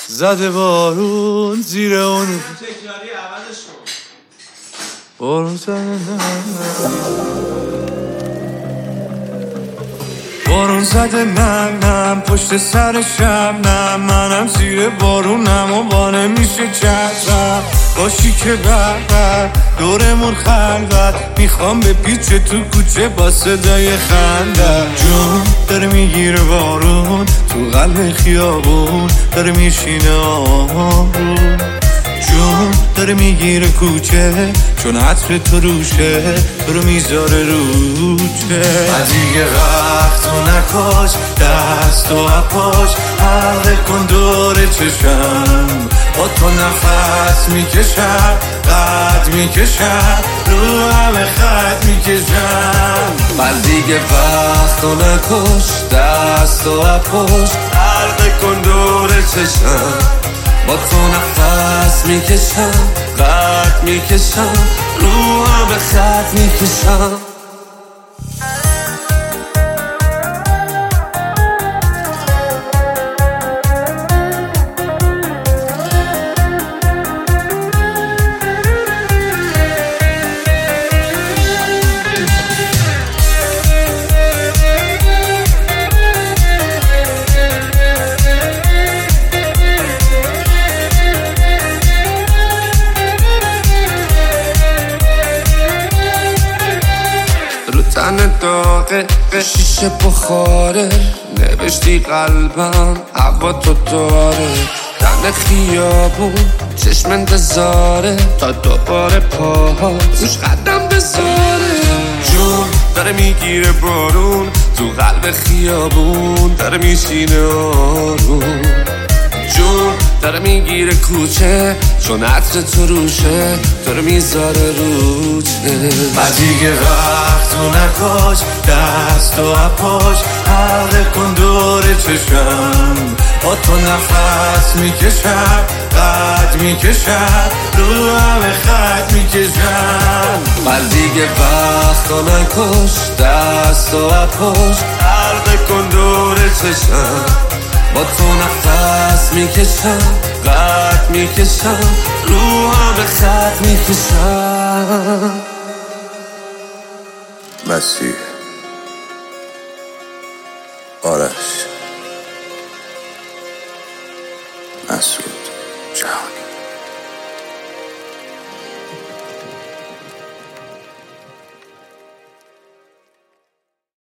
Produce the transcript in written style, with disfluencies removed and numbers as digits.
زده بارون زیر اون بارون زده بارون زده نم پشت سرشم نم منم زیر بارونم و بانه میشه چترم باشی که بر دورمون خلوت میخوام به پیچ تو کوچه با صدای خنده جون داره میگیره بارون تو قلب خیابون داره میشینه آروم جون داره میگیره کوچه چون عطر تو روشه تو رو میذاره روچه از دیگه وقت تو نکاش دست و اپاش حلقه کن دور چشم با تو نفس میکشم قد میکشم رو همه خط میکشم از دیگه وقت تو نکاش دست و اپاش حلقه کن دور چشم با تو نفس میکشم قد میکشم رو همه خط میکشم تن داغه شیشه بخاره نوشتی قلبم هوا تو داره تن خیابون چشم انتظاره تا دوباره پاها روش قدم بذاره جون داره میگیره بارون تو قلب خیابون داره میشینه آروم جون داره میگیره کوچه چون عطر تو روشه داره میذاره روچه دیگه وقت تو نکاش دست و اپاش حلقه کن دور چشم با تو نفس میکشم قد میکشم رو همه خط میکشم دیگه وقت تو نکاش دست و اپاش حلقه کن دور چشم با تو نفس میکشم قد میکشم رو همه خط میکشم مسیح آرش